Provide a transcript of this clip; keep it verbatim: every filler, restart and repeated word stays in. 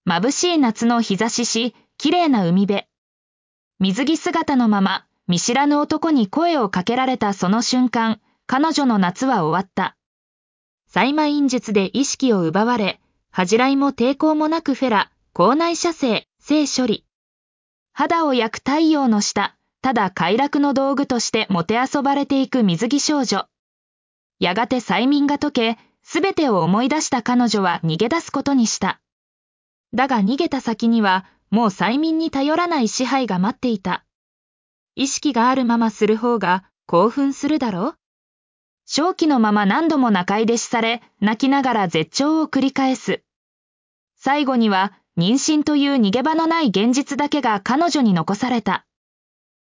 眩しい夏の日差しし、綺麗な海辺。水着姿のまま、見知らぬ男に声をかけられたその瞬間、彼女の夏は終わった。催魔陰術で意識を奪われ、恥じらいも抵抗もなくフェラ、校内射精、性処理。肌を焼く太陽の下、ただ快楽の道具としてもてあそばれていく水着少女。やがて催眠が解け、すべてを思い出した彼女は逃げ出すことにした。だが逃げた先には、もう催眠に頼らない支配が待っていた。意識があるままする方が興奮するだろう？正気のまま何度も仲居弟子され、泣きながら絶頂を繰り返す。最後には、妊娠という逃げ場のない現実だけが彼女に残された。